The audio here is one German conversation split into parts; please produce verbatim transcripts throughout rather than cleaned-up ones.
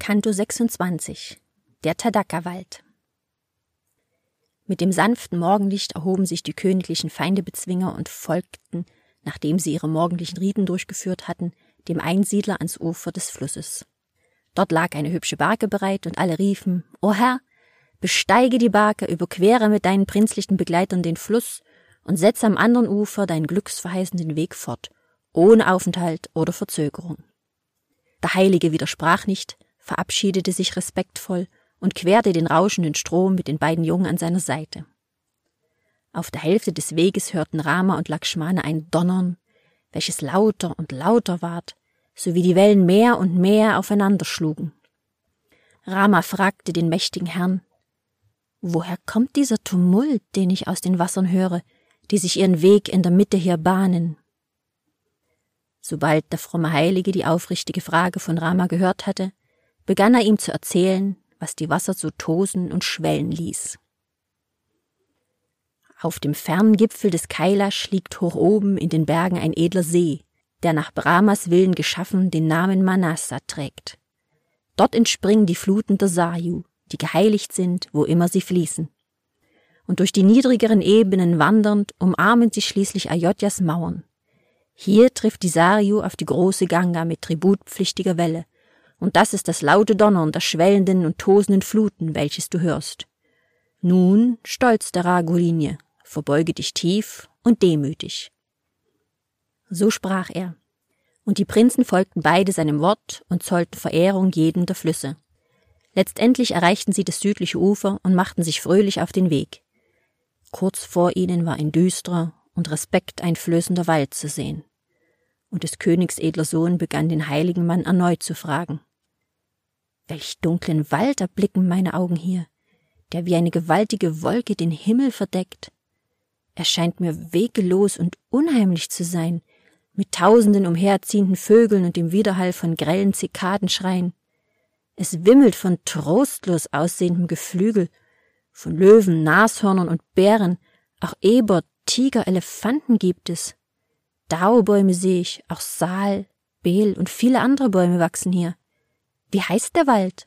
Kanto sechsundzwanzig. Der Tadaka-Wald. Mit dem sanften Morgenlicht erhoben sich die königlichen Feindebezwinger und folgten, nachdem sie ihre morgendlichen Riten durchgeführt hatten, dem Einsiedler ans Ufer des Flusses. Dort lag eine hübsche Barke bereit und alle riefen: »O Herr, besteige die Barke, überquere mit deinen prinzlichen Begleitern den Fluss und setze am anderen Ufer deinen glücksverheißenden Weg fort, ohne Aufenthalt oder Verzögerung.« Der Heilige widersprach nicht, verabschiedete sich respektvoll und querte den rauschenden Strom mit den beiden Jungen an seiner Seite. Auf der Hälfte des Weges hörten Rama und Lakshmana ein Donnern, welches lauter und lauter ward, so wie die Wellen mehr und mehr aufeinander schlugen. Rama fragte den mächtigen Herrn: »Woher kommt dieser Tumult, den ich aus den Wassern höre, die sich ihren Weg in der Mitte hier bahnen?« Sobald der fromme Heilige die aufrichtige Frage von Rama gehört hatte, begann er ihm zu erzählen, was die Wasser so tosen und schwellen ließ. Auf dem fernen Gipfel des Kailash liegt hoch oben in den Bergen ein edler See, der nach Brahmas Willen geschaffen den Namen Manasa trägt. Dort entspringen die Fluten der Saryu, die geheiligt sind, wo immer sie fließen. Und durch die niedrigeren Ebenen wandernd umarmen sie schließlich Ayodhyas Mauern. Hier trifft die Saryu auf die große Ganga mit tributpflichtiger Welle, und das ist das laute Donnern der schwellenden und tosenden Fluten, welches du hörst. Nun, stolz der Raghulinje, verbeuge dich tief und demütig. So sprach er, und die Prinzen folgten beide seinem Wort und zollten Verehrung jedem der Flüsse. Letztendlich erreichten sie das südliche Ufer und machten sich fröhlich auf den Weg. Kurz vor ihnen war ein düsterer und respekteinflößender Wald zu sehen. Und des Königs edler Sohn begann den heiligen Mann erneut zu fragen: »Welch dunklen Wald erblicken meine Augen hier, der wie eine gewaltige Wolke den Himmel verdeckt? Er scheint mir wegelos und unheimlich zu sein, mit tausenden umherziehenden Vögeln und dem Widerhall von grellen Zikadenschreien. Es wimmelt von trostlos aussehendem Geflügel, von Löwen, Nashörnern und Bären, auch Eber, Tiger, Elefanten gibt es. Daobäume sehe ich, auch Sal, Bel und viele andere Bäume wachsen hier. Wie heißt der Wald?«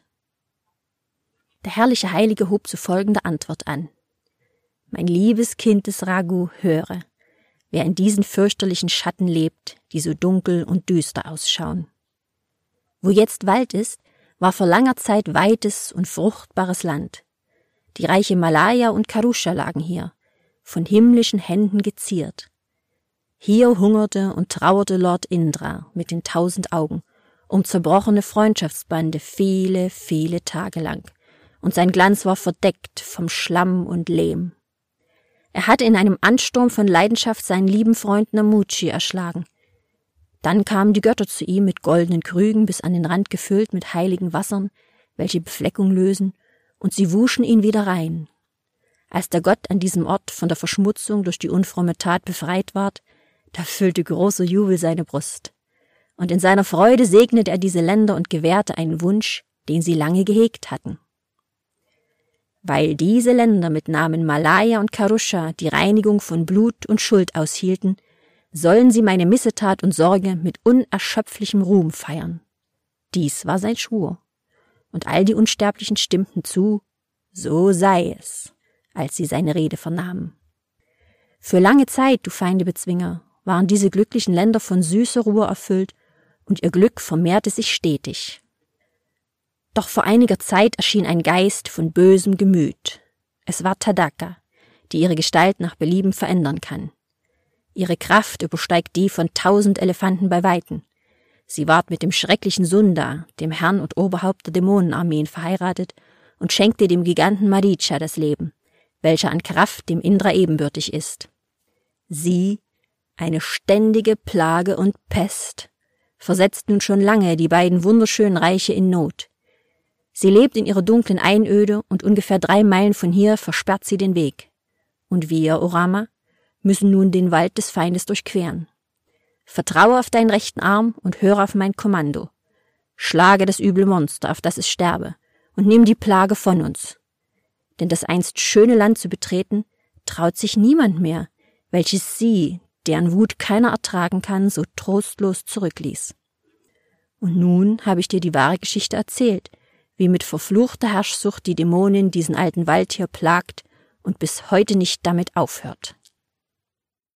Der herrliche Heilige hob zu folgender Antwort an: »Mein liebes Kind des Raghu, höre, wer in diesen fürchterlichen Schatten lebt, die so dunkel und düster ausschauen. Wo jetzt Wald ist, war vor langer Zeit weites und fruchtbares Land. Die Reiche Malaya und Karusha lagen hier, von himmlischen Händen geziert. Hier hungerte und trauerte Lord Indra mit den tausend Augen um zerbrochene Freundschaftsbande viele, viele Tage lang, und sein Glanz war verdeckt vom Schlamm und Lehm. Er hatte in einem Ansturm von Leidenschaft seinen lieben Freund Namuchi erschlagen. Dann kamen die Götter zu ihm mit goldenen Krügen bis an den Rand gefüllt mit heiligen Wassern, welche Befleckung lösen, und sie wuschen ihn wieder rein. Als der Gott an diesem Ort von der Verschmutzung durch die unfromme Tat befreit ward, da füllte großer Jubel seine Brust. Und in seiner Freude segnete er diese Länder und gewährte einen Wunsch, den sie lange gehegt hatten. Weil diese Länder mit Namen Malaya und Karusha die Reinigung von Blut und Schuld aushielten, sollen sie meine Missetat und Sorge mit unerschöpflichem Ruhm feiern. Dies war sein Schwur. Und all die Unsterblichen stimmten zu: so sei es, als sie seine Rede vernahmen. Für lange Zeit, du Feindebezwinger, waren diese glücklichen Länder von süßer Ruhe erfüllt, und ihr Glück vermehrte sich stetig. Doch vor einiger Zeit erschien ein Geist von bösem Gemüt. Es war Tadaka, die ihre Gestalt nach Belieben verändern kann. Ihre Kraft übersteigt die von tausend Elefanten bei Weitem. Sie ward mit dem schrecklichen Sunda, dem Herrn und Oberhaupt der Dämonenarmeen, verheiratet und schenkte dem Giganten Maricha das Leben, welcher an Kraft dem Indra ebenbürtig ist. Sie, eine ständige Plage und Pest, versetzt nun schon lange die beiden wunderschönen Reiche in Not. Sie lebt in ihrer dunklen Einöde und ungefähr drei Meilen von hier versperrt sie den Weg. Und wir, O Rama, müssen nun den Wald des Feindes durchqueren. Vertraue auf deinen rechten Arm und höre auf mein Kommando. Schlage das üble Monster, auf das es sterbe, und nimm die Plage von uns. Denn das einst schöne Land zu betreten, traut sich niemand mehr, welches sie, deren Wut keiner ertragen kann, so trostlos zurückließ. Und nun habe ich dir die wahre Geschichte erzählt, wie mit verfluchter Herrschsucht die Dämonin diesen alten Wald hier plagt und bis heute nicht damit aufhört.